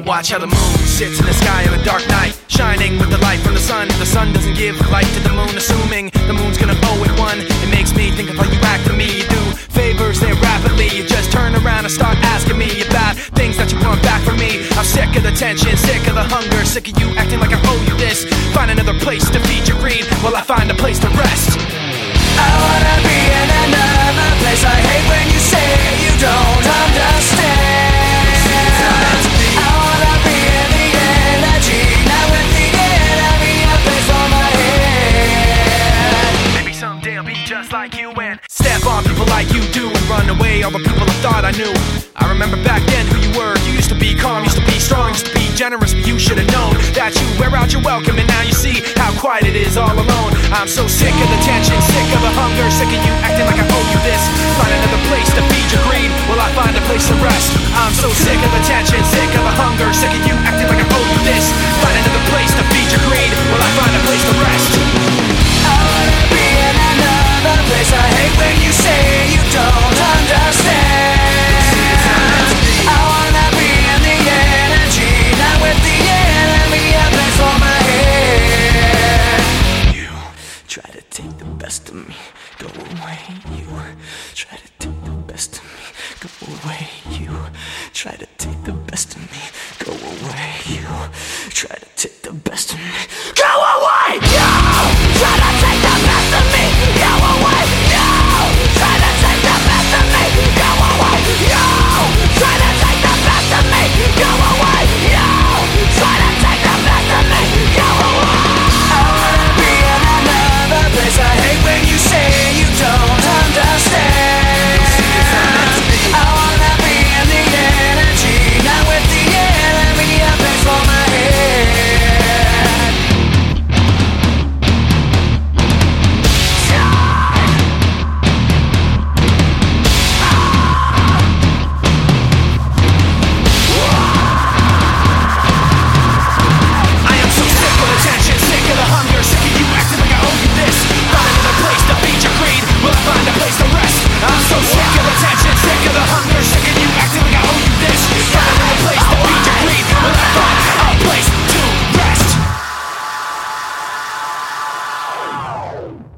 Watch how the moon sits in the sky on a dark night, shining with the light from the sun. The sun doesn't give light to the moon, assuming the moon's gonna owe it one. It makes me think of how you act to me. You do favors there rapidly, you just turn around and start asking me about things that you want back from me. I'm sick of the tension, sick of the hunger, sick of you acting like I owe you this. Find another place to feed your greed while I find a place to rest. I wanna be in another place. I hate when you say you don't understand. I wanna be in the energy, not with the enemy, a place for my head. Maybe someday I'll be just like you and step on people like you do and run away all the people I thought I knew. I remember back then who you were. You used to be calm, used to be strong, used to be generous, but you should have known that you wear out your welcome, and now you see how quiet it is all alone. I'm so sick of the tension, sick of the hunger, sick of you acting like I owe you this. Find another place to feed your greed while I find a place to rest. I'm so sick of the tension, sick of the hunger, sick of you acting like I owe you this. Find another place to feed your greed while I find a place to rest. I wanna be in another place. I hate when you say you don't understand. I wanna be in the energy, not with the enemy, a place for my head. You try to take the best of me, go away. You try to take the best of me, go away. You try to take the best of me, go away. You try to take the best of me, go away. You